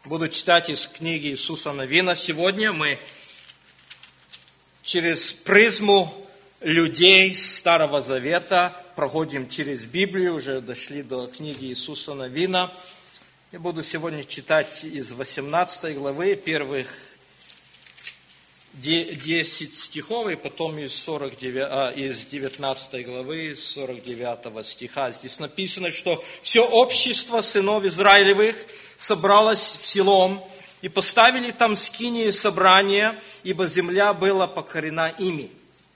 Буду читать из книги Иисуса Навина. Сегодня мы через призму людей Старого Завета проходим через Библию, уже дошли до книги Иисуса Навина. Я буду сегодня читать из 18 главы, первых 10 стихов, и потом из 19 главы, 49 стиха. Здесь написано, что все общество сынов Израилевых собралось в Силом, и поставили там скинии собрания, ибо земля была покорена ими.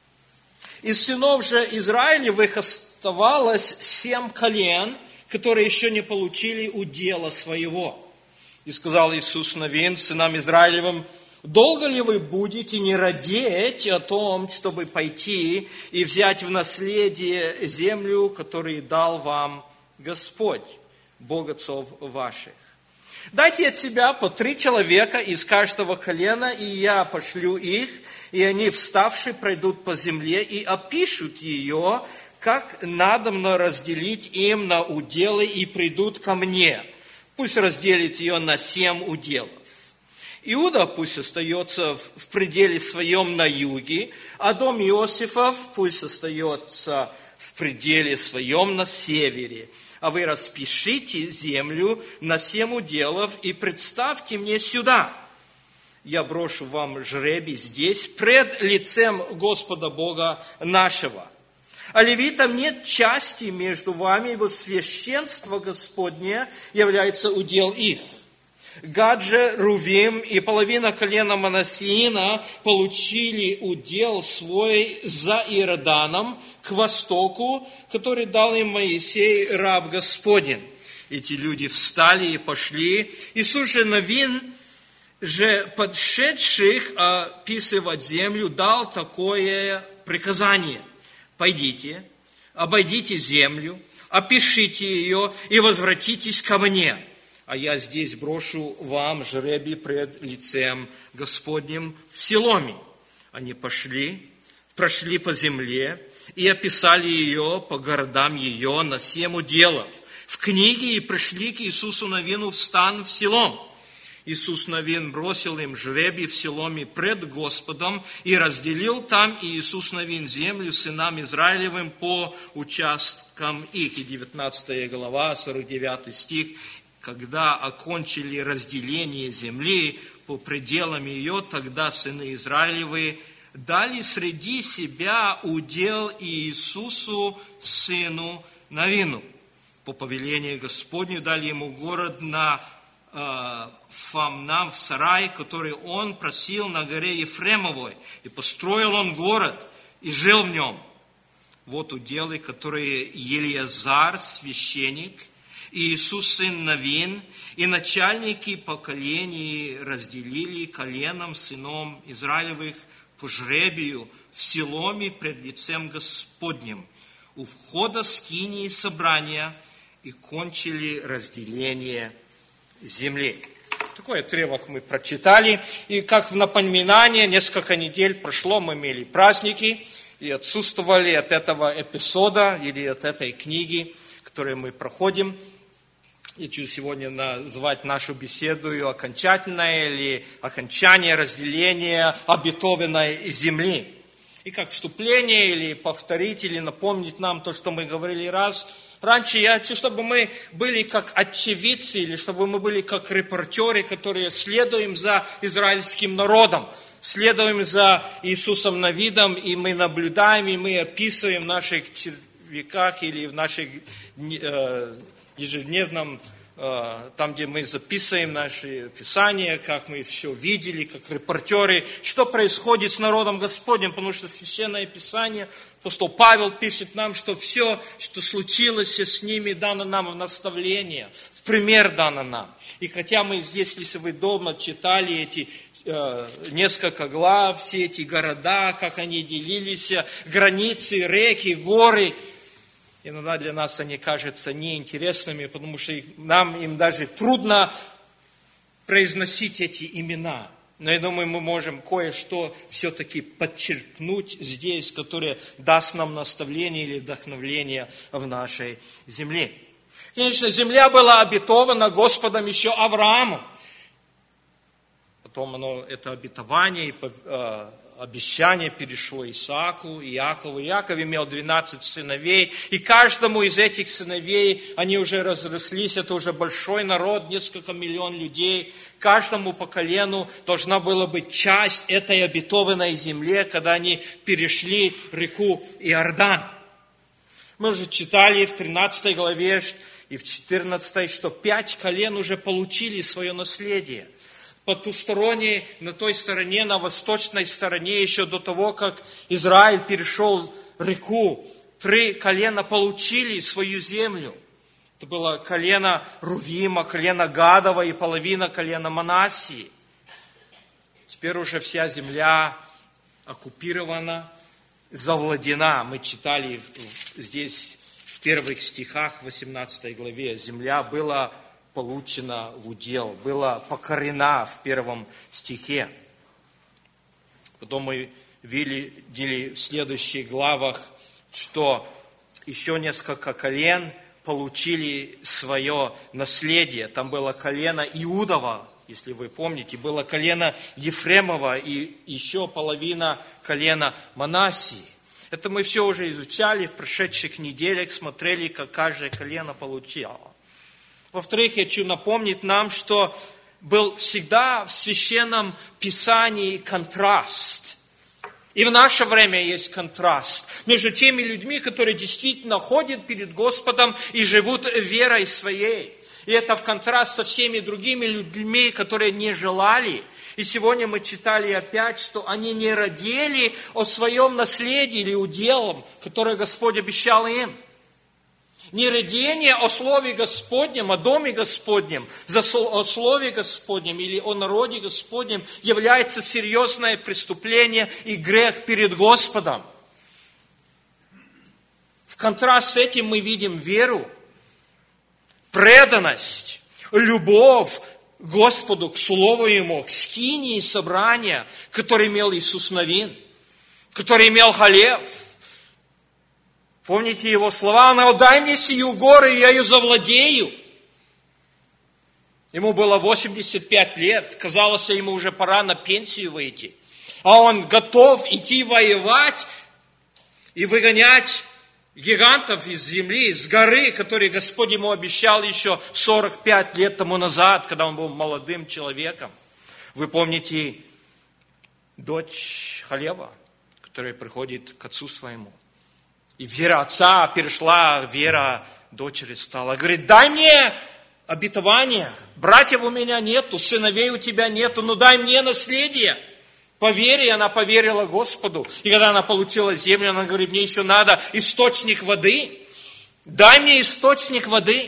Из сынов же Израилевых оставалось 7 колен, которые еще не получили удела своего. И сказал Иисус Навин сынам Израилевым: долго ли вы будете не радеть о том, чтобы пойти и взять в наследие землю, которую дал вам Господь, Бог отцов ваших? Дайте от себя по 3 человека из каждого колена, и я пошлю их, и они, вставши, пройдут по земле и опишут ее, как надобно разделить им на уделы, и придут ко мне. Пусть разделит ее на 7 уделов. Иуда пусть остается в пределе своем на юге, а дом Иосифов пусть остается в пределе своем на севере. А вы распишите землю на 7 уделов и представьте мне сюда. Я брошу вам жребий здесь, пред лицем Господа Бога нашего. А левитам нет части между вами, ибо священство Господне является удел их. Гад же, Рувим и половина колена Манассиина получили удел свой за Иорданом к востоку, который дал им Моисей, раб Господень. Эти люди встали и пошли. Иисус же Навин, же подшедших описывать землю, дал такое приказание: пойдите, обойдите землю, опишите ее и возвратитесь ко мне. А я здесь брошу вам жребий пред лицем Господним в Силоме. Они пошли, прошли по земле и описали ее по городам ее на 7 уделов в книге, и пришли к Иисусу Навину в стан в Силом. Иисус Навин бросил им жребий в Силоме пред Господом и разделил там Иисус Навин землю сынам Израилевым по участкам их. И 19 глава, 49 стих. Когда окончили разделение земли по пределам ее, тогда сыны Израилевы дали среди себя удел Иисусу, сыну Навину. По повелению Господню дали ему город на Фамнам в сарай, который он просил на горе Ефремовой. И построил он город, и жил в нем. Вот уделы, которые Елиазар, священник, и Иисус, сын Навин, и начальники поколений разделили коленам сыном Израилевых по жребию в Силоме пред лицем Господним у входа скинии собрания, и кончили разделение земли. Такой отрывок мы прочитали, и как в напоминание, несколько недель прошло, мы имели праздники, и отсутствовали от этого эпизода или от этой книги, которую мы проходим. Я хочу сегодня назвать нашу беседу окончательное или окончание разделения обетованной земли. И как вступление, или повторить, или напомнить нам то, что мы говорили раньше, я хочу, чтобы мы были как очевидцы, или чтобы мы были как репортеры, которые следуем за израильским народом, следуем за Иисусом Навином, и мы наблюдаем, и мы описываем в наших черновиках или в наших ежедневном, там, где мы записываем наши писания, как мы все видели, как репортеры, что происходит с народом Господним, потому что Священное Писание, апостол Павел пишет нам, что все, что случилось с ними, дано нам в наставление, в пример дано нам. И хотя мы здесь, если вы дома читали эти несколько глав, все эти города, как они делились, границы, реки, горы, иногда для нас они кажутся неинтересными, потому что нам им даже трудно произносить эти имена. Но я думаю, мы можем кое-что все-таки подчеркнуть здесь, которое даст нам наставление или вдохновление в нашей земле. Конечно, земля была обетована Господом еще Аврааму. Потом это обетование и обещание перешло Исааку, Иакову. Иаков имел 12 сыновей, и каждому из этих сыновей, они уже разрослись, это уже большой народ, несколько миллион людей. Каждому по колену должна была быть часть этой обетованной земле, когда они перешли реку Иордан. Мы уже читали в 13 главе и в 14, что 5 колен уже получили свое наследие. Потусторонней, на той стороне, на восточной стороне, еще до того, как Израиль перешел реку, 3 колена получили свою землю. Это было колено Рувима, колено Гадова и половина колена Манассии. Теперь уже вся земля оккупирована, завладена. Мы читали здесь в первых стихах 18 главе. Земля была получена в удел, была покорена в 1 стихе. Потом мы видели в следующих главах, что еще несколько колен получили свое наследие. Там было колено Иудова, если вы помните, было колено Ефремова и еще половина колена Манассии. Это мы все уже изучали в прошедших неделях, смотрели, как каждое колено получило. Во-вторых, я хочу напомнить нам, что был всегда в Священном Писании контраст. И в наше время есть контраст между теми людьми, которые действительно ходят перед Господом и живут верой своей. И это в контраст со всеми другими людьми, которые не желали. И сегодня мы читали опять, что они не радели о своем наследии или уделом, которое Господь обещал им. Нерадение о Слове Господнем, о Доме Господнем, о Слове Господнем или о народе Господнем является серьезное преступление и грех перед Господом. В контраст с этим мы видим веру, преданность, любовь к Господу, к Слову Ему, к скинии собрания, который имел Иисус Навин, который имел Халев. Помните его слова: «Отдай мне сию гору, и я ее завладею». Ему было 85 лет, казалось, ему уже пора на пенсию выйти. А он готов идти воевать и выгонять гигантов из земли, из горы, которые Господь ему обещал еще 45 лет тому назад, когда он был молодым человеком. Вы помните дочь Халева, которая приходит к отцу своему. И вера отца перешла, вера дочери стала. Говорит: дай мне обетование. Братьев у меня нету, сыновей у тебя нету, но дай мне наследие. По вере она поверила Господу. И когда она получила землю, она говорит: мне еще надо источник воды. Дай мне источник воды.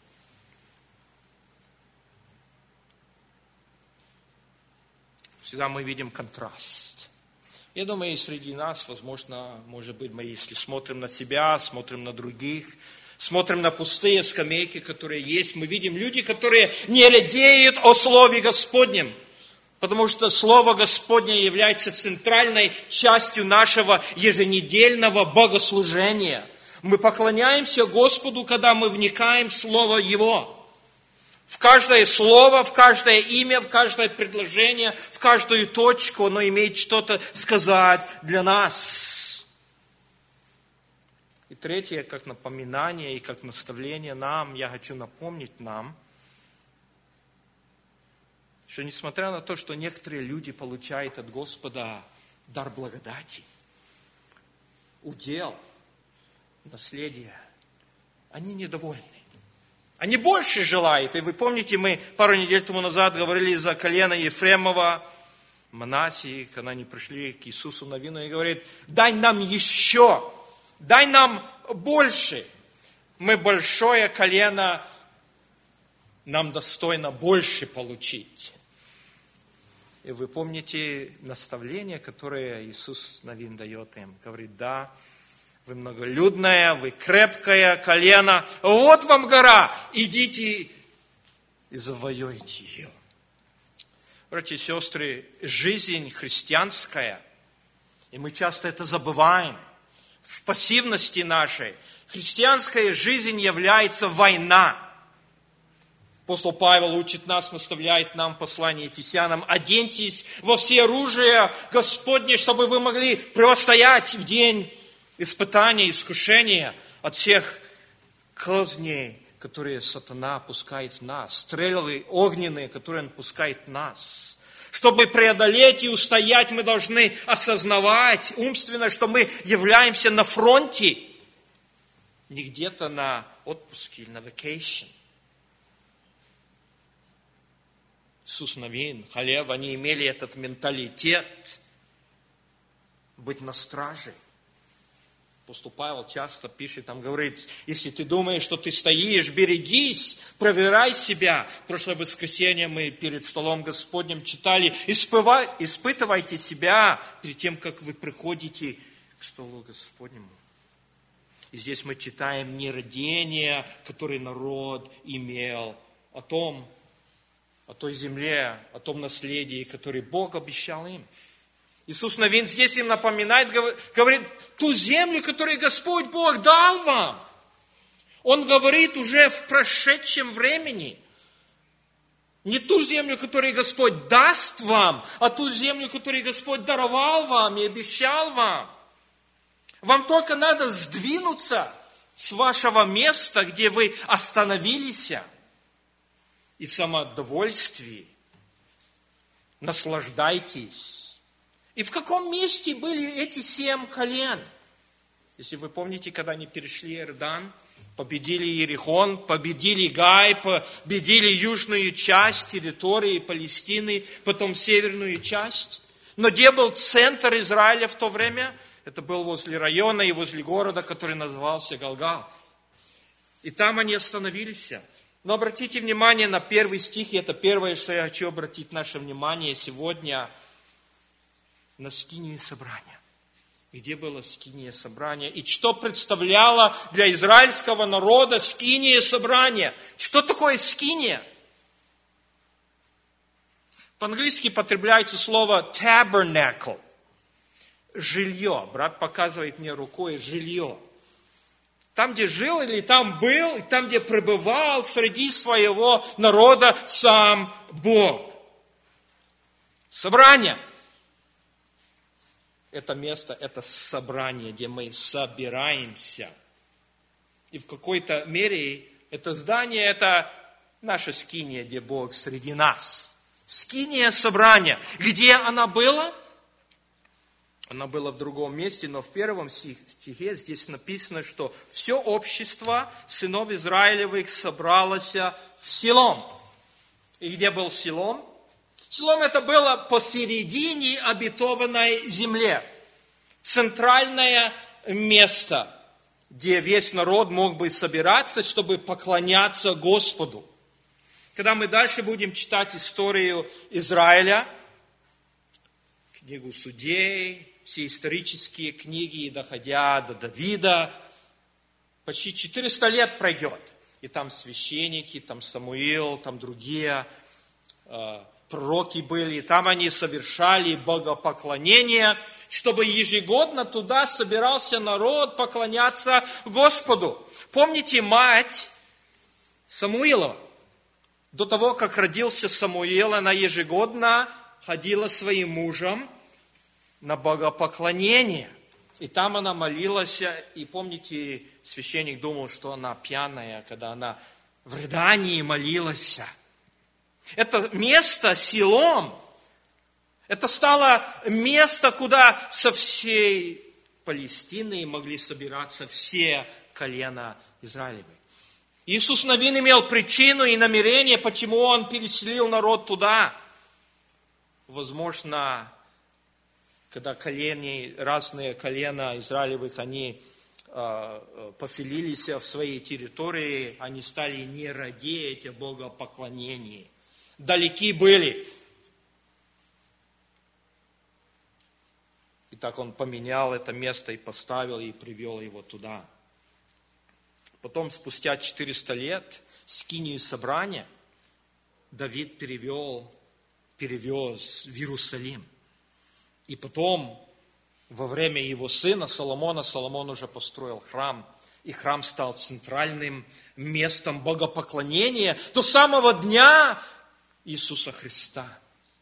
Всегда мы видим контраст. Я думаю, и среди нас, возможно, может быть, мы, если смотрим на себя, смотрим на других, смотрим на пустые скамейки, которые есть, мы видим люди, которые не радеют о Слове Господнем, потому что Слово Господне является центральной частью нашего еженедельного богослужения. Мы поклоняемся Господу, когда мы вникаем в Слово Его. В каждое слово, в каждое имя, в каждое предложение, в каждую точку оно имеет что-то сказать для нас. И третье, как напоминание и как наставление нам, я хочу напомнить нам, что несмотря на то, что некоторые люди получают от Господа дар благодати, удел, наследие, они недовольны. Они больше желают. И вы помните, мы пару недель тому назад говорили за колено Ефремова, Манассии, когда они пришли к Иисусу Навину и говорят: дай нам еще, дай нам больше. Мы большое колено, нам достойно больше получить. И вы помните наставление, которое Иисус Навин дает им. Говорит: да, вы многолюдное, вы крепкое колено. Вот вам гора, идите и завоюйте ее. Братья и сестры, жизнь христианская, и мы часто это забываем, в пассивности нашей, христианская жизнь является война. Апостол Павел учит нас, наставляет нам в послании Ефесянам: оденьтесь во все оружие Господне, чтобы вы могли противостоять в день испытания, искушения от всех козней, которые сатана пускает в нас, стрелы огненные, которые он пускает в нас. Чтобы преодолеть и устоять, мы должны осознавать умственно, что мы являемся на фронте, не где-то на отпуске или на vacation. Иисус Навин, Халев, они имели этот менталитет быть на страже. Апостол Павел часто пишет, там говорит: если ты думаешь, что ты стоишь, берегись, проверяй себя. В прошлое воскресенье мы перед столом Господним читали: испытывайте себя перед тем, как вы приходите к столу Господнему. И здесь мы читаем не родение, которое народ имел, о той земле, о том наследии, которое Бог обещал им. Иисус Навин здесь им напоминает, говорит, ту землю, которую Господь Бог дал вам. Он говорит уже в прошедшем времени. Не ту землю, которую Господь даст вам, а ту землю, которую Господь даровал вам и обещал вам. Вам только надо сдвинуться с вашего места, где вы остановились, и в самодовольствии наслаждайтесь. И в каком месте были эти 7 колен? Если вы помните, когда они перешли Иордан, победили Иерихон, победили Гай, победили южную часть территории Палестины, потом северную часть. Но где был центр Израиля в то время? Это был возле района и возле города, который назывался Галгал. И там они остановились. Но обратите внимание на 1 стих, и это первое, что я хочу обратить наше внимание сегодня, на скинию собрания. Где было скиния собрания? И что представляло для израильского народа скиния собрания? Что такое скиния? По-английски потребляется слово tabernacle. Жилье. Брат показывает мне рукой жилье. Там, где жил или там был, и там, где пребывал среди своего народа сам Бог. Собрание. Это место, это собрание, где мы собираемся. И в какой-то мере это здание, это наша скиния, где Бог среди нас. Скиния собрания. Где она была? Она была в другом месте, но в 1 стихе здесь написано, что все общество сынов Израилевых собралось в Силом. И где был Силом? Силом это было посередине обетованной земле. Центральное место, где весь народ мог бы собираться, чтобы поклоняться Господу. Когда мы дальше будем читать историю Израиля, книгу Судей, все исторические книги, доходя до Давида, почти 400 лет пройдет. И там священники, там Самуил, там другие пророки были, там они совершали богопоклонение, чтобы ежегодно туда собирался народ поклоняться Господу. Помните мать Самуилова? До того, как родился Самуил, она ежегодно ходила своим мужем на богопоклонение. И там она молилась, и помните, священник думал, что она пьяная, когда она в рыдании молилась. Это место Силом, это стало место, куда со всей Палестины могли собираться все колена Израилевы. Иисус Навин имел причину и намерение, почему Он переселил народ туда. Возможно, когда разные колена Израилевых, они поселились в своей территории, они стали не радеть о богопоклонении. Далеки были. И так Он поменял это место и поставил, и привел его туда. Потом, спустя 400 лет, скинию собрания Давид перевез в Иерусалим. И потом, во время его сына Соломона, Соломон уже построил храм. и храм стал центральным местом богопоклонения до самого дня Иисуса Христа,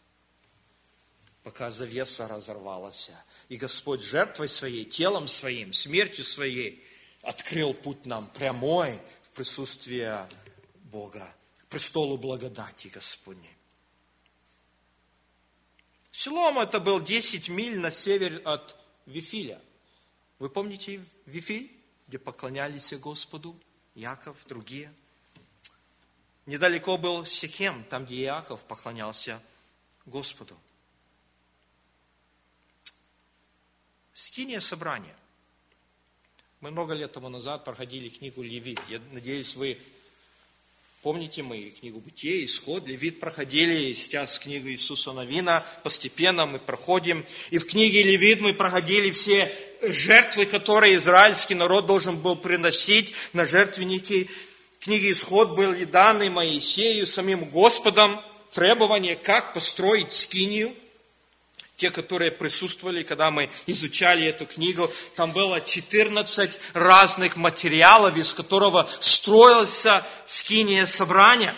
пока завеса разорвалась, и Господь жертвой своей, телом своим, смертью своей открыл путь нам прямой в присутствие Бога, к престолу благодати Господней. Силом это был 10 миль на север от Вифиля. Вы помните Вифиль, где поклонялись Господу, Иаков, другие? Недалеко был Сихем, там, где Иаков поклонялся Господу. Скиния собрания. Мы много лет тому назад проходили книгу Левит. Я надеюсь, вы помните, мы книгу Бытие, Исход, Левит проходили, и сейчас книгу Иисуса Навина постепенно мы проходим. И в книге Левит мы проходили все жертвы, которые израильский народ должен был приносить на жертвенники. В книге Исход были даны Моисею, самим Господом, требования, как построить скинию. Те, которые присутствовали, когда мы изучали эту книгу, там было 14 разных материалов, из которого строился скиния собрания.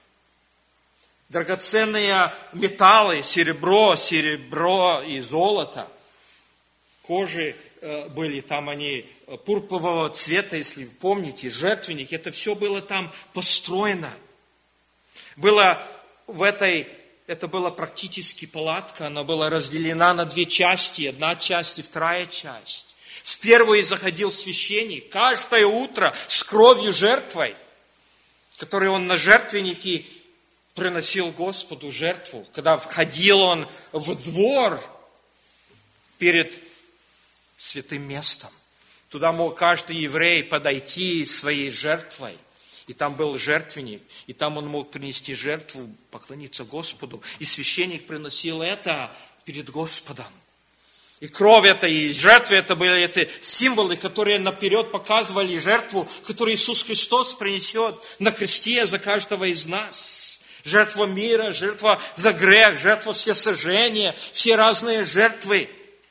Драгоценные металлы, серебро и золото. Кожи были там, они пурпурового цвета, если вы помните, жертвенник. Это все было там построено. Это была практически палатка, она была разделена на две части, одна часть и вторая часть. В первую заходил священник каждое утро с кровью жертвой, которую он на жертвеннике приносил Господу жертву. Когда входил он в двор перед святым местом, туда мог каждый еврей подойти своей жертвой. И там был жертвенник, и там он мог принести жертву, поклониться Господу. И священник приносил это перед Господом. И кровь это, и жертвы это были эти символы, которые наперед показывали жертву, которую Иисус Христос принесет на кресте за каждого из нас. Жертва мира, жертва за грех, жертва всесожжения, все разные жертвы.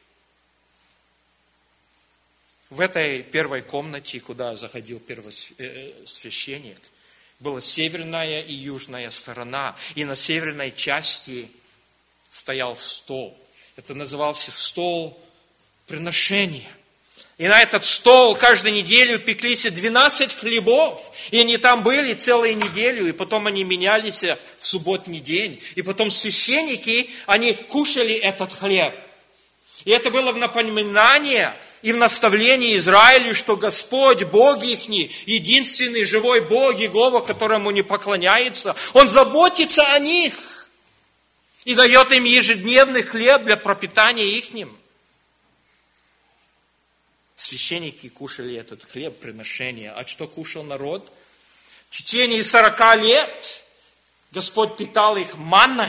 В этой первой комнате, куда заходил первосвященник, была северная и южная сторона. И на северной части стоял стол. Это назывался стол приношения. И на этот стол каждую неделю пеклись 12 хлебов. И они там были целую неделю. И потом они менялись в субботний день. И потом священники, они кушали этот хлеб. И это было в напоминание и в наставлении Израилю, что Господь, Бог их, единственный живой Бог, Иегова, которому не поклоняется, Он заботится о них и дает им ежедневный хлеб для пропитания ихним. Священники кушали этот хлеб приношения. А что кушал народ? В течение 40 лет Господь питал их манной.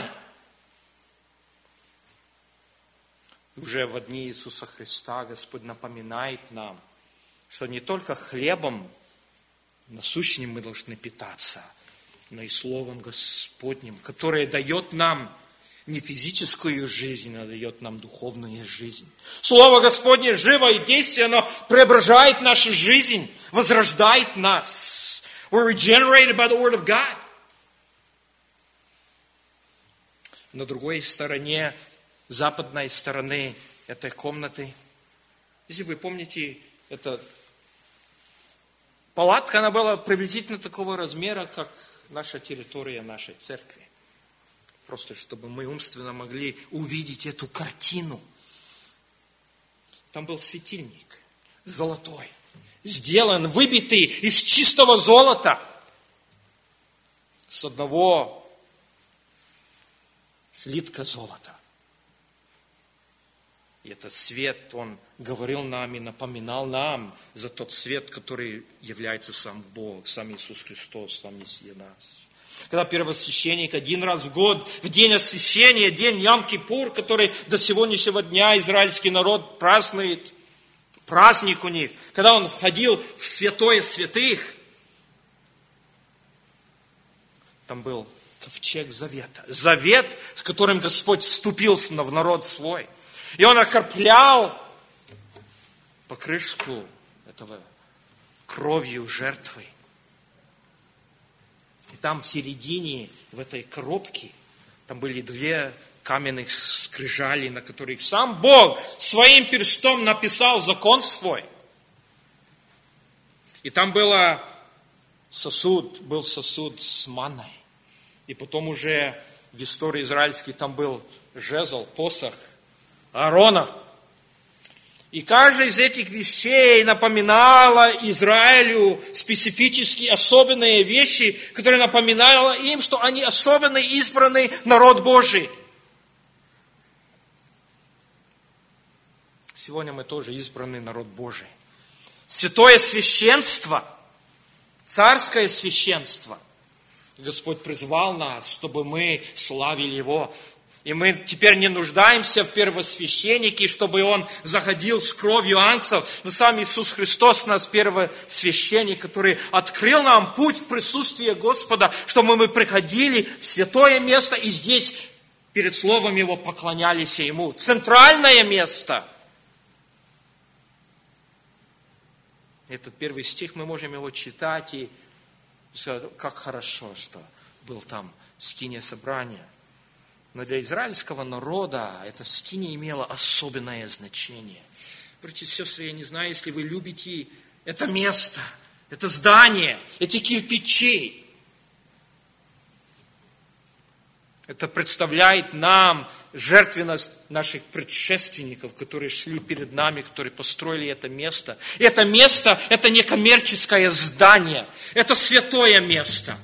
Уже в дни Иисуса Христа Господь напоминает нам, что не только хлебом насущным мы должны питаться, но и Словом Господним, которое дает нам не физическую жизнь, а дает нам духовную жизнь. Слово Господне живо и действенно, оно преображает нашу жизнь, возрождает нас. We're regenerated by the word of God. На другой стороне, западной стороны этой комнаты, если вы помните, эта палатка, она была приблизительно такого размера, как наша территория нашей церкви. Просто чтобы мы умственно могли увидеть эту картину. Там был светильник золотой, сделан, выбитый из чистого золота, с одного слитка золота. И этот свет, он говорил нам и напоминал нам за тот свет, который является сам Бог, сам Иисус Христос, сам Мессия нас. Когда первосвященник один раз в год, в день освящения, день Йом-Кипур, который до сегодняшнего дня израильский народ празднует, праздник у них, когда он входил в святое святых, там был ковчег завета. Завет, с которым Господь вступил в народ свой. И он окроплял покрышку этого кровью жертвы. И там в середине, в этой коробке, там были 2 каменных скрижали, на которых сам Бог своим перстом написал закон свой. И там был сосуд с манной. И потом уже в истории израильской там был жезл, посох Аарона. И каждая из этих вещей напоминала Израилю специфические, особенные вещи, которые напоминали им, что они особенный, избранный народ Божий. Сегодня мы тоже избранный народ Божий. Святое священство, царское священство. Господь призвал нас, чтобы мы славили Его. И мы теперь не нуждаемся в первосвященнике, чтобы Он заходил с кровью ангелов. Но сам Иисус Христос у нас первосвященник, который открыл нам путь в присутствие Господа, чтобы мы приходили в святое место и здесь перед Словом Его поклонялись Ему. Центральное место. Этот первый стих, мы можем его читать и сказать, как хорошо, что был там скиния собрания. Но для израильского народа эта скиния имела особенное значение. Братья и сестры, я не знаю, если вы любите это место, это здание, эти кирпичи. Это представляет нам жертвенность наших предшественников, которые шли перед нами, которые построили это место. И это место, это не коммерческое здание, это святое место.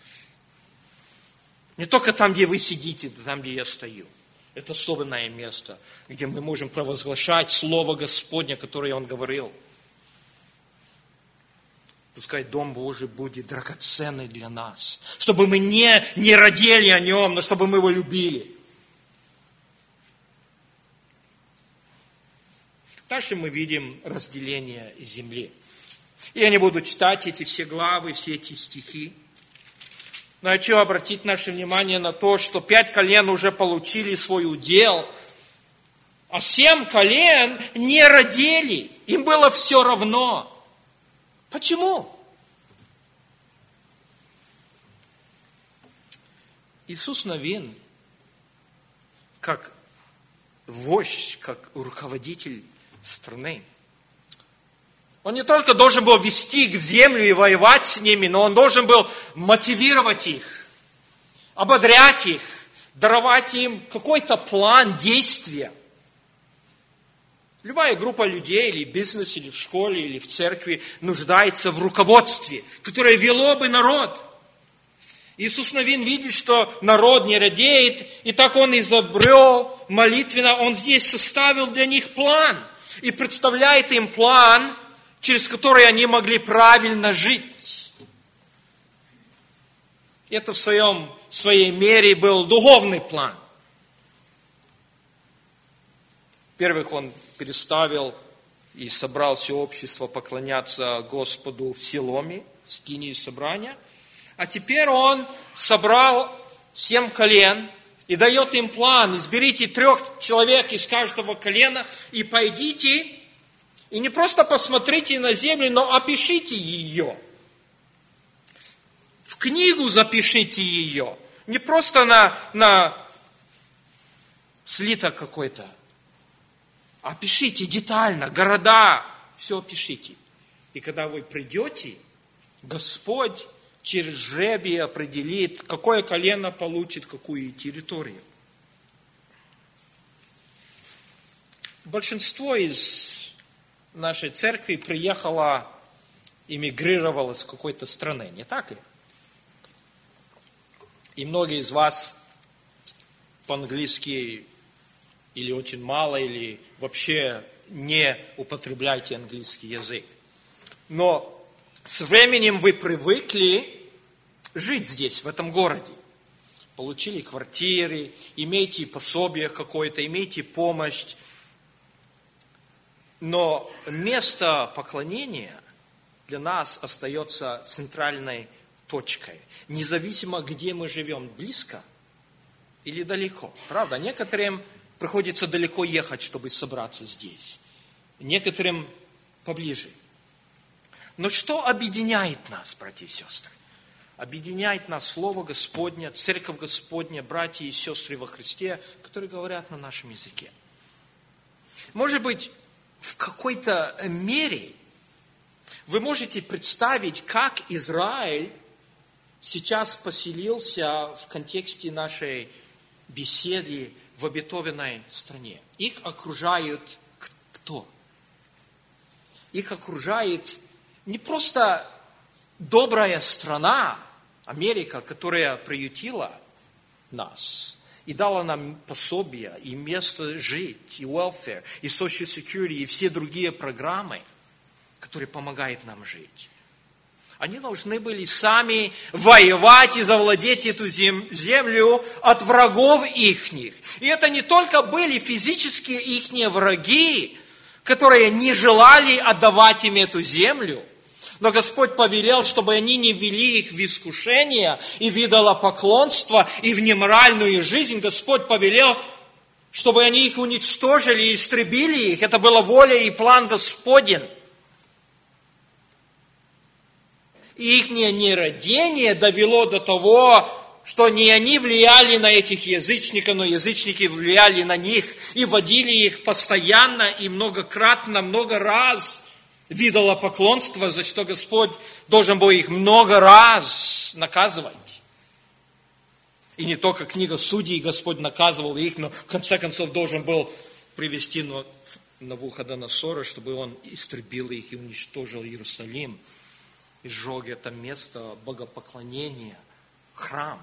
Не только там, где вы сидите, там, где я стою. Это особенное место, где мы можем провозглашать Слово Господне, которое Он говорил. Пускай Дом Божий будет драгоценный для нас. Чтобы мы не родили о Нем, но чтобы мы Его любили. Дальше мы видим разделение земли. Я не буду читать эти все главы, все эти стихи. Но я хочу обратить наше внимание на то, что 5 колен уже получили свой удел, а 7 колен не родили. Им было все равно. Почему? Иисус Навин, как вождь, как руководитель страны, он не только должен был вести их в землю и воевать с ними, но он должен был мотивировать их, ободрять их, даровать им какой-то план действия. Любая группа людей, или в бизнесе, или в школе, или в церкви нуждается в руководстве, которое вело бы народ. Иисус Навин видит, что народ не радеет, и так он изобрел молитвенно, он здесь составил для них план и представляет им план, через который они могли правильно жить. Это в своей мере был духовный план. Во-первых, он переставил и собрал все общество поклоняться Господу в Силоме, скинии собрания. А теперь он собрал 7 колен и дает им план. Изберите 3 человек из каждого колена и пойдите, и не просто посмотрите на землю, но опишите ее. В книгу запишите ее. Не просто на слиток какой-то. Опишите детально, города, все опишите. И когда вы придете, Господь через жребий определит, какое колено получит какую территорию. Большинство из нашей церкви приехало, эмигрировало с какой-то страны, не так ли? И многие из вас по-английски или очень мало, или вообще не употребляете английский язык. Но с временем вы привыкли жить здесь, в этом городе. Получили квартиры, имеете пособие какое-то, имеете помощь. Но место поклонения для нас остается центральной точкой. Независимо, где мы живем, близко или далеко. Правда, некоторым приходится далеко ехать, чтобы собраться здесь. Некоторым поближе. Но что объединяет нас, братья и сестры? Объединяет нас Слово Господне, Церковь Господня, братья и сестры во Христе, которые говорят на нашем языке. Может быть, в какой-то мере вы можете представить, как Израиль сейчас поселился в контексте нашей беседы в обетованной стране. Их окружают кто? Их окружает не просто добрая страна, Америка, которая приютила нас и дала нам пособия, и место жить, и welfare, и social security, и все другие программы, которые помогают нам жить. Они должны были сами воевать и завладеть эту землю от врагов ихних. И это не только были физические ихние враги, которые не желали отдавать им эту землю, но Господь повелел, чтобы они не ввели их в искушение и в идолопоклонство, и в неморальную жизнь. Господь повелел, чтобы они их уничтожили и истребили их. Это была воля и план Господень. И их нерадение довело до того, что не они влияли на этих язычников, но язычники влияли на них и водили их постоянно и многократно, много раз в идолопоклонство, за что Господь должен был их много раз наказывать. И не только книга Судей Господь наказывал их, но в конце концов должен был привести Навуходоносора, чтобы он истребил их и уничтожил Иерусалим. И сжег это место богопоклонения, храм.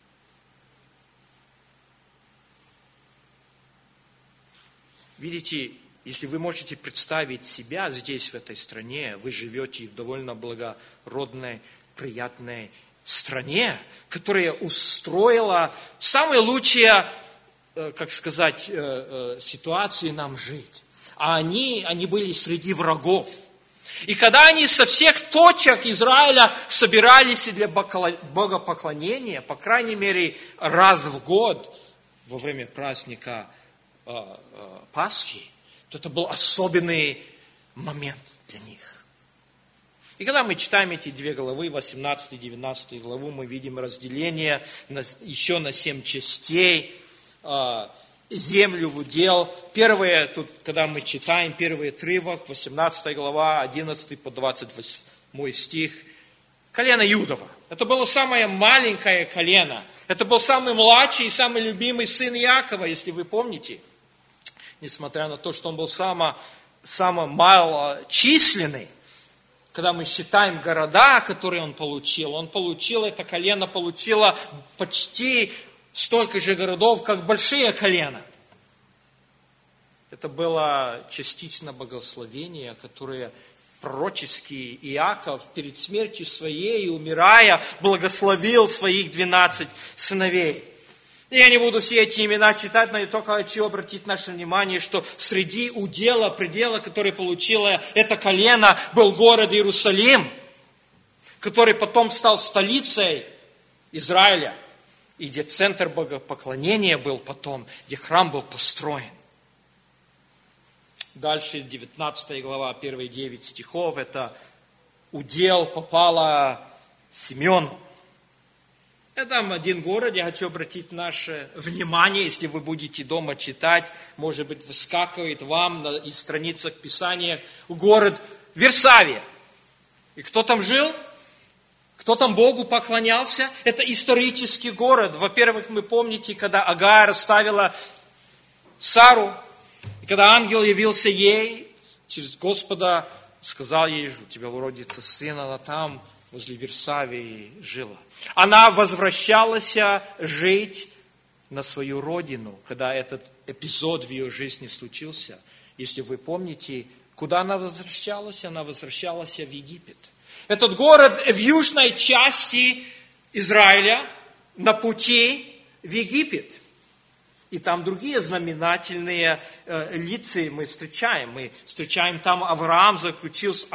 Видите, если вы можете представить себя здесь, в этой стране, вы живете в довольно благородной, приятной стране, которая устроила самые лучшие, как сказать, ситуации нам жить. А они были среди врагов. И когда они со всех точек Израиля собирались для богопоклонения, по крайней мере, раз в год, во время праздника Пасхи, то это был особенный момент для них. И когда мы читаем эти две главы, 18 и 19 главу, мы видим разделение еще на 7 частей, землю в удел. Первое, тут, когда мы читаем первый отрывок, 18 глава, 11 по 28 стих, колено Иудова. Это было самое маленькое колено. Это был самый младший и самый любимый сын Иакова, если вы помните. Несмотря на то, что он был самый малочисленный, когда мы считаем города, которые он получил, это колено получило почти столько же городов, как большие колена. Это было частично благословение, которое пророческий Иаков перед смертью своей, умирая, благословил своих 12 сыновей. И я не буду все эти имена читать, но я только хочу обратить наше внимание, что среди удела, предела, который получило это колено, был город Иерусалим, который потом стал столицей Израиля. И где центр богопоклонения был потом, где храм был построен. Дальше 19 глава, первые 9 стихов, это удел попало Симеону. Это один город, я хочу обратить наше внимание, если вы будете дома читать, может быть, выскакивает вам из страницах Писания город Варсавия. И кто там жил? Кто там Богу поклонялся? Это исторический город. Во-первых, мы помните, когда Агар оставила Сару, и когда ангел явился ей, через Господа сказал ей, у тебя уродится сын, она там, возле Варсавии жила. Она возвращалась жить на свою родину, когда этот эпизод в ее жизни случился. Если вы помните, куда она возвращалась? Она возвращалась в Египет. Этот город в южной части Израиля на пути в Египет. И там другие знаменательные лица мы встречаем. Мы встречаем там Авраам заключил с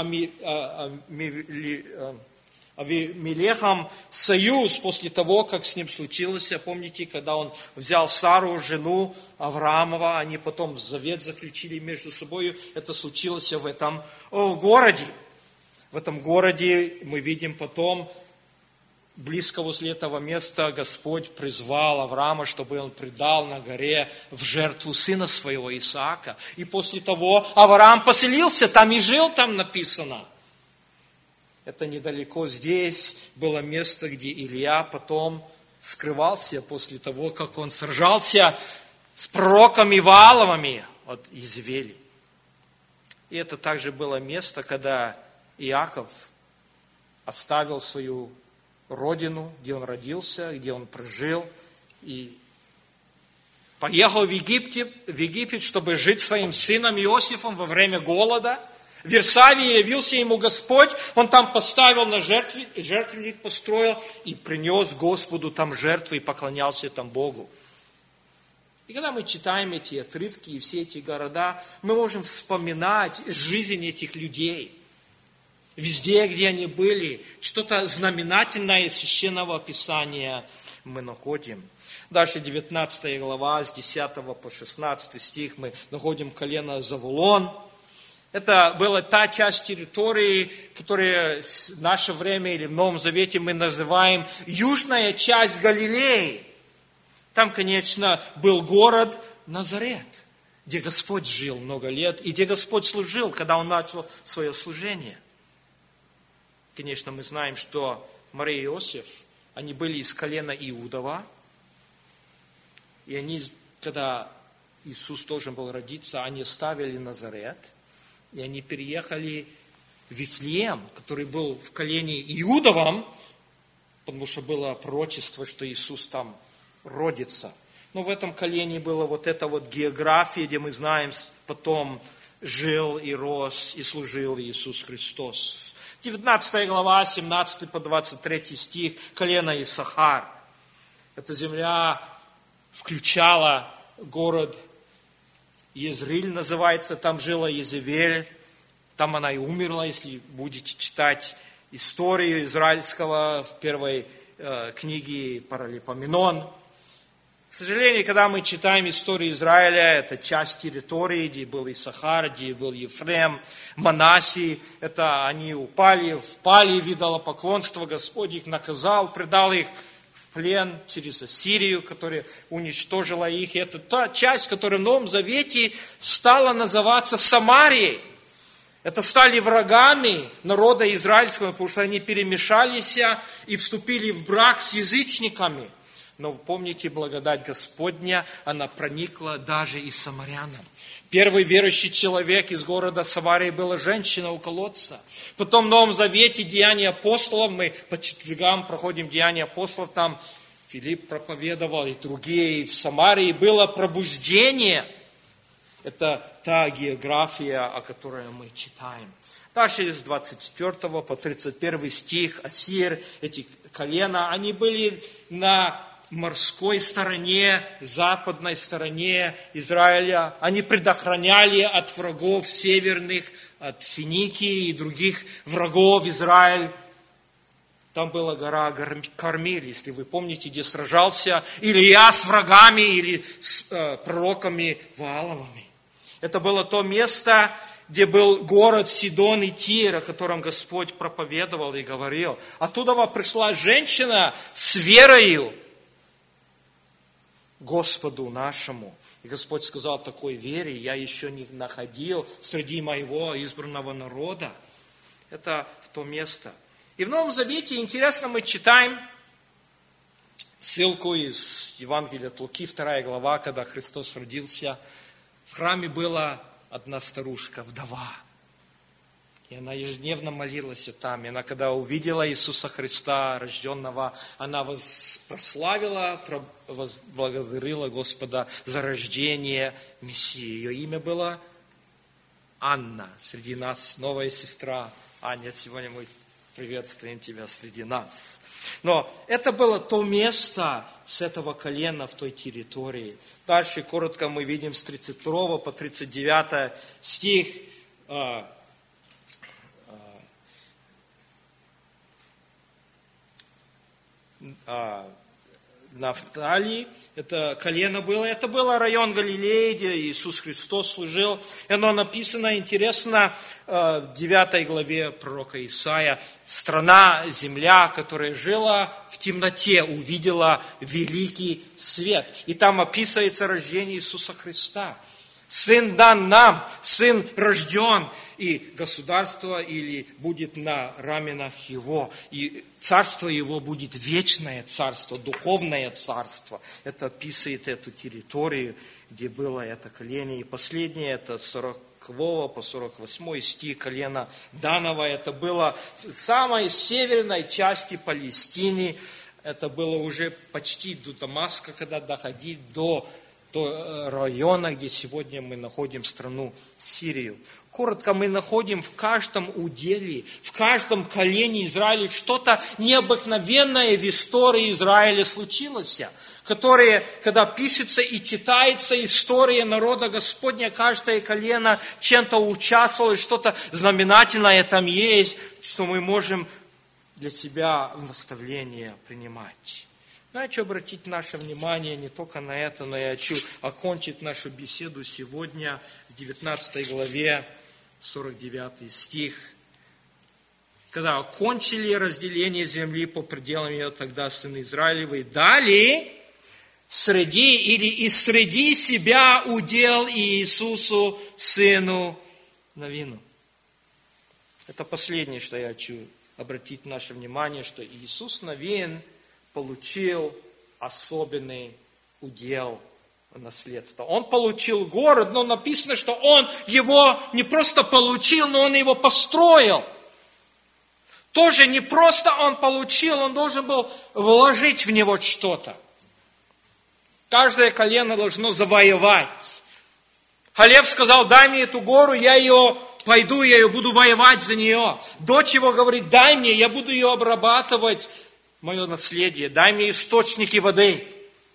Авимелехом союз после того, как с ним случилось. Помните, когда он взял Сару, жену Авраамова, они потом завет заключили между собой. Это случилось в этом городе. В этом городе мы видим потом, близко возле этого места Господь призвал Авраама, чтобы он предал на горе в жертву сына своего Исаака. И после того Авраам поселился там и жил, там написано. Это недалеко здесь было место, где Илья потом скрывался после того, как он сражался с пророками Вааловыми от Иезавели. И это также было место, когда Иаков оставил свою родину, где он родился, где он прожил, и поехал в Египет, чтобы жить своим сыном Иосифом во время голода. В Вирсавии явился ему Господь, он там поставил на жертвенник, построил и принес Господу там жертвы и поклонялся там Богу. И когда мы читаем эти отрывки и все эти города, мы можем вспоминать жизнь этих людей. Везде, где они были, что-то знаменательное из Священного Писания мы находим. Дальше 19 глава, с 10 по 16 стих, мы находим колено Завулон. Это была та часть территории, которую в наше время или в Новом Завете мы называем южная часть Галилеи. Там, конечно, был город Назарет, где Господь жил много лет, и где Господь служил, когда Он начал свое служение. Конечно, мы знаем, что Мария и Иосиф, они были из колена Иудова, и они, когда Иисус должен был родиться, они оставили Назарет, и они переехали в Вифлеем, который был в колене Иудовом, потому что было пророчество, что Иисус там родится. Но в этом колене была вот эта вот география, где мы знаем, потом жил и рос, и служил Иисус Христос. 19 глава, 17 по 23 стих, колено Иссахар. Эта земля включала город Езриль, называется, там жила Иезавель, там она и умерла, если будете читать историю израильского в первой книге Паралипоменон. К сожалению, когда мы читаем историю Израиля, это часть территории, где был Иссахар, где был Ефрем, Манассий, это они впали в идолопоклонство, Господь их наказал, предал их в плен через Ассирию, которая уничтожила их. И это та часть, которая в Новом Завете стала называться Самарией. Это стали врагами народа израильского, потому что они перемешались и вступили в брак с язычниками. Но помните, благодать Господня, она проникла даже и самарянам. Первый верующий человек из города Самарии была женщина у колодца. Потом в Новом Завете Деяния апостолов, мы по четвергам проходим Деяния апостолов, там Филипп проповедовал и другие, и в Самарии было пробуждение. Это та география, о которой мы читаем. Дальше с 24 по 31 стих, Ассир, эти колена, они были на морской стороне, западной стороне Израиля. Они предохраняли от врагов северных, от Финикии и других врагов Израиль. Там была гора Кармель, если вы помните, где сражался Илья с врагами или с пророками Вааловыми. Это было то место, где был город Сидон и Тир, о котором Господь проповедовал и говорил. Оттуда пришла женщина с верою Господу нашему. И Господь сказал, в такой вере я еще не находил среди моего избранного народа. Это то место. И в Новом Завете, интересно, мы читаем ссылку из Евангелия от Луки, 2 глава, когда Христос родился. В храме была одна старушка, вдова. И она ежедневно молилась там. И она, когда увидела Иисуса Христа, рожденного, она прославила, возблагодарила Господа за рождение Мессии. Ее имя было Анна. Среди нас новая сестра Аня. Сегодня мы приветствуем тебя среди нас. Но это было то место с этого колена в той территории. Дальше коротко мы видим с 32 по 39 стих. Нафталии, это колено было, это был район Галилеи, где Иисус Христос служил. И оно написано, интересно, в 9 главе пророка Исаия. Страна, земля, которая жила в темноте, увидела великий свет. И там описывается рождение Иисуса Христа. Сын дан нам, сын рожден, и государство или будет на раменах его, и царство его будет вечное царство, духовное царство. Это описывает эту территорию, где было это колено. И последнее, это 40 по 48 стих, колено Данова. Это было в самой северной части Палестины. Это было уже почти до Дамаска, когда доходить до района, где сегодня мы находим страну Сирию. Коротко, мы находим в каждом уделе, в каждом колене Израиля что-то необыкновенное в истории Израиля случилось, которое, когда пишется и читается история народа Господня, каждое колено чем-то участвовало, что-то знаменательное там есть, что мы можем для себя в наставление принимать. Но я хочу обратить наше внимание не только на это, но я хочу окончить нашу беседу сегодня с 19 главе, 49 стих. Когда окончили разделение земли по пределам ее, тогда сыны Израилевы дали среди или из среди себя удел Иисусу, сыну Навину. Это последнее, что я хочу обратить наше внимание, что Иисус Навин получил особенный удел наследства. Он получил город, но написано, что он его не просто получил, но он его построил. Тоже не просто он получил, он должен был вложить в него что-то. Каждое колено должно завоевать. Халев сказал: дай мне эту гору, я ее пойду, я ее буду воевать за нее. Дочь его говорит: дай мне, я буду ее обрабатывать, мое наследие, дай мне источники воды.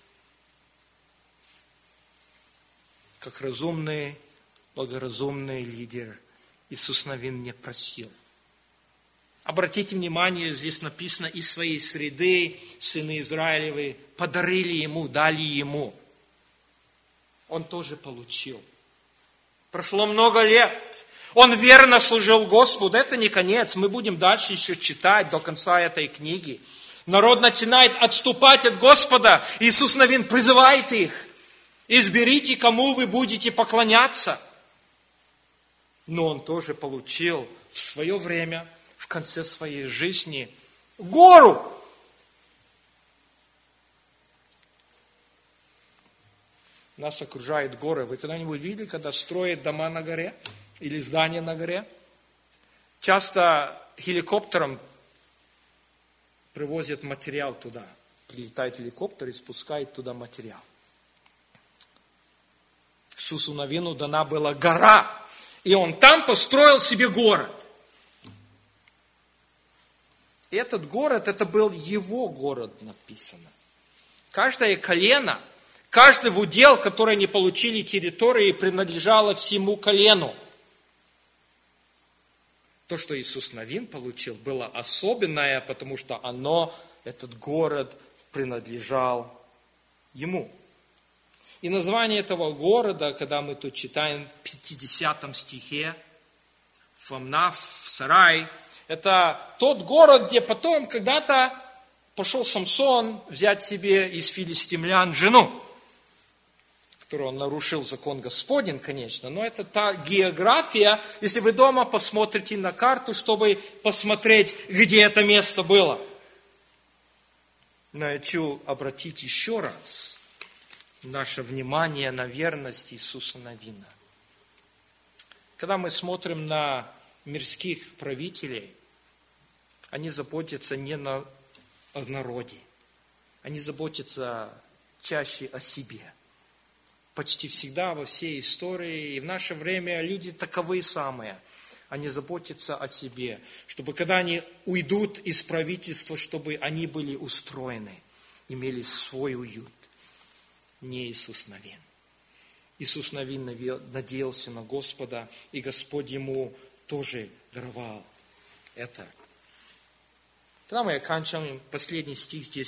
Как разумный, благоразумный лидер, Иисус Навин не просил. Обратите внимание, здесь написано: из своей среды сыны Израилевы подарили ему, дали ему. Он тоже получил. Прошло много лет. Он верно служил Господу. Это не конец. Мы будем дальше еще читать до конца этой книги. Народ начинает отступать от Господа. Иисус Навин призывает их: изберите, кому вы будете поклоняться. Но он тоже получил в свое время, в конце своей жизни, гору. Нас окружают горы. Вы когда-нибудь видели, когда строят дома на горе или здания на горе? Часто хеликоптером привозят материал туда. Прилетает хеликоптер и спускает туда материал. Иисусу Навину дана была гора, и он там построил себе город. И этот город, это был его город, написано. Каждое колено, каждый удел, который они получили территории, принадлежало всему колену. То, что Иисус Навин получил, было особенное, потому что этот город, принадлежал ему. И название этого города, когда мы тут читаем в 50 стихе, Фамнаф, Сарай, это тот город, где потом когда-то пошел Самсон взять себе из филистимлян жену, которую он нарушил закон Господень, конечно, но это та география, если вы дома посмотрите на карту, чтобы посмотреть, где это место было. Но я хочу обратить еще раз наше внимание на верность Иисуса Навина. Когда мы смотрим на мирских правителей, они заботятся не о народе, они заботятся чаще о себе. Почти всегда во всей истории и в наше время люди таковы самые. Они заботятся о себе, чтобы когда они уйдут из правительства, чтобы они были устроены, имели свой уют. Не Иисус Навин. Иисус Навин надеялся на Господа, и Господь ему тоже даровал это. Когда мы оканчиваем последний стих здесь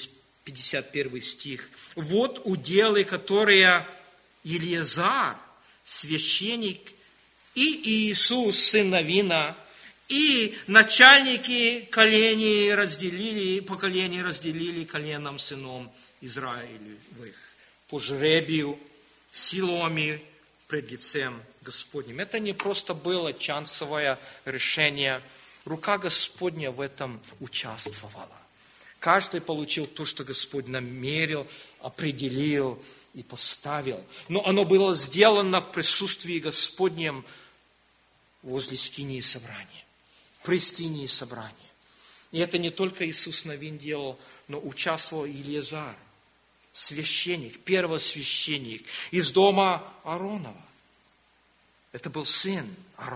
51 стих. Вот уделы, которые Елиазар, священник, и Иисус, сын Навина, и начальники поколений разделили коленам сыном Израилевых по жребию в Силоме пред лицем Господним. Это не просто было чансовое решение. Рука Господня в этом участвовала. Каждый получил то, что Господь намерил, определил и поставил. Но оно было сделано в присутствии Господнем возле скинии собрания. При скинии собрания. И это не только Иисус Навин делал, но участвовал Елиазар, священник, первосвященник из дома Ааронова. Это был сын Аарон.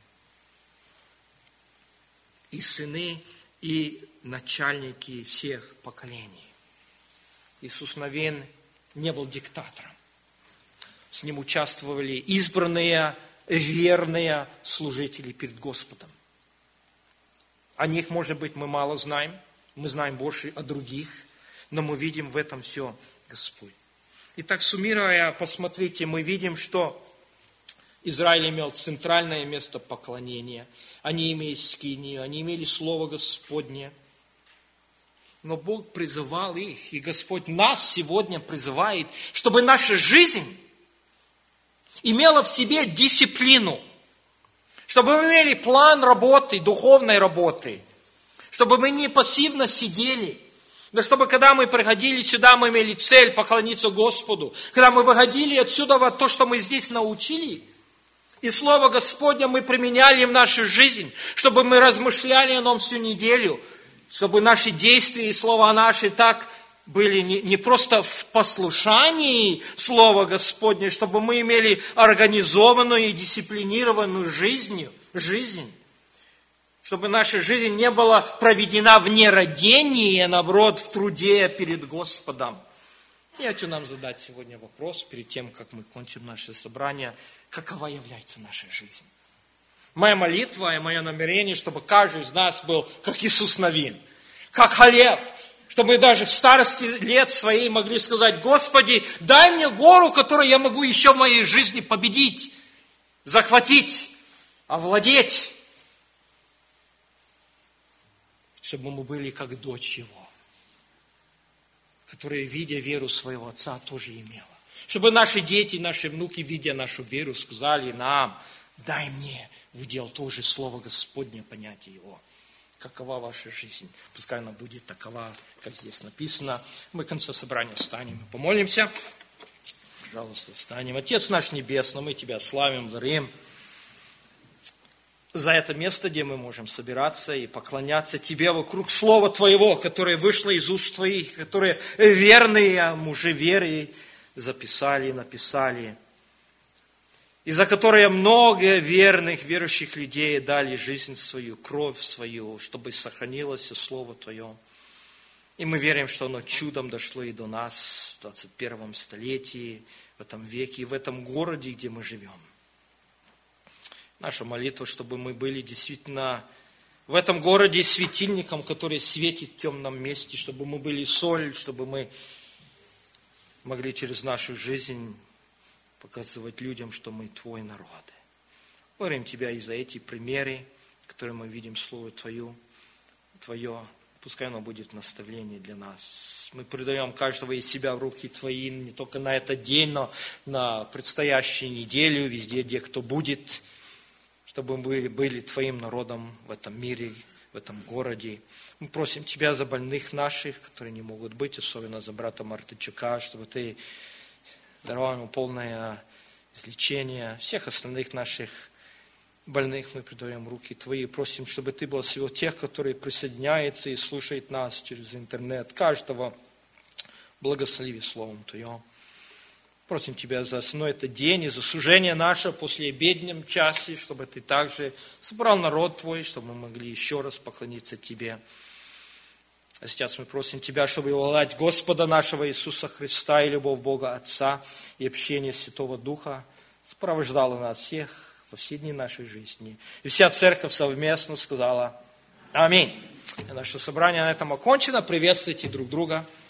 И сыны, и начальники всех поколений. Иисус Навин не был диктатором. С ним участвовали избранные, верные служители перед Господом. О них, может быть, мы мало знаем. Мы знаем больше о других. Но мы видим в этом все Господь. Итак, суммируя, посмотрите, мы видим, что Израиль имел центральное место поклонения. Они имели скинию, они имели Слово Господне. Но Бог призывал их, и Господь нас сегодня призывает, чтобы наша жизнь имела в себе дисциплину. Чтобы мы имели план работы, духовной работы. Чтобы мы не пассивно сидели. Но чтобы когда мы приходили сюда, мы имели цель поклониться Господу. Когда мы выходили отсюда, вот то, что мы здесь научили, и Слово Господне мы применяли в нашу жизнь, чтобы мы размышляли о нем всю неделю, чтобы наши действия и слова наши так были не просто в послушании Слова Господне, чтобы мы имели организованную и дисциплинированную жизнь, чтобы наша жизнь не была проведена в нерадении, а наоборот в труде перед Господом. Я хочу нам задать сегодня вопрос, перед тем, как мы кончим наше собрание, какова является наша жизнь? Моя молитва и мое намерение, чтобы каждый из нас был как Иисус Навин, как Халев, чтобы мы даже в старости лет своей могли сказать: Господи, дай мне гору, которую я могу еще в моей жизни победить, захватить, овладеть. Чтобы мы были как дочь Его, которая, видя веру своего отца, тоже имела. Чтобы наши дети, наши внуки, видя нашу веру, сказали нам: дай мне в удел тоже Слово Господне, понятие Его. Какова ваша жизнь? Пускай она будет такова, как здесь написано. Мы в конце собрания встанем и помолимся. Пожалуйста, встанем. Отец наш Небесный, мы Тебя славим, благодарим за это место, где мы можем собираться и поклоняться Тебе вокруг Слова Твоего, которое вышло из уст Твоих, которые верные мужи веры записали, написали, и за которые много верных, верующих людей дали жизнь свою, кровь свою, чтобы сохранилось Слово Твое. И мы верим, что оно чудом дошло и до нас в 21 столетии, в этом веке, и в этом городе, где мы живем. Наша молитва, чтобы мы были действительно в этом городе светильником, который светит в темном месте, чтобы мы были соль, чтобы мы могли через нашу жизнь показывать людям, что мы Твой народ. Благодарим Тебя и за эти примеры, которые мы видим, Слово Твое. Пускай оно будет наставление для нас. Мы предаем каждого из себя в руки Твои, не только на этот день, но на предстоящую неделю, везде, где кто будет, чтобы мы были Твоим народом в этом мире, в этом городе. Мы просим Тебя за больных наших, которые не могут быть, особенно за брата Мартычука, чтобы Ты даровал ему полное излечение. Всех остальных наших больных мы предаем в руки Твои. Просим, чтобы Ты благословил тех, которые присоединяются и слушают нас через интернет. Каждого благослови Словом Твоим. Просим Тебя за основной этот день и за служение наше после обеднем часе, чтобы Ты также собрал народ Твой, чтобы мы могли еще раз поклониться Тебе. А сейчас мы просим Тебя, чтобы благодать Господа нашего Иисуса Христа и любовь Бога Отца и общение Святого Духа сопровождало нас всех во все дни нашей жизни. И вся церковь совместно сказала: Аминь. И наше собрание на этом окончено. Приветствуйте друг друга.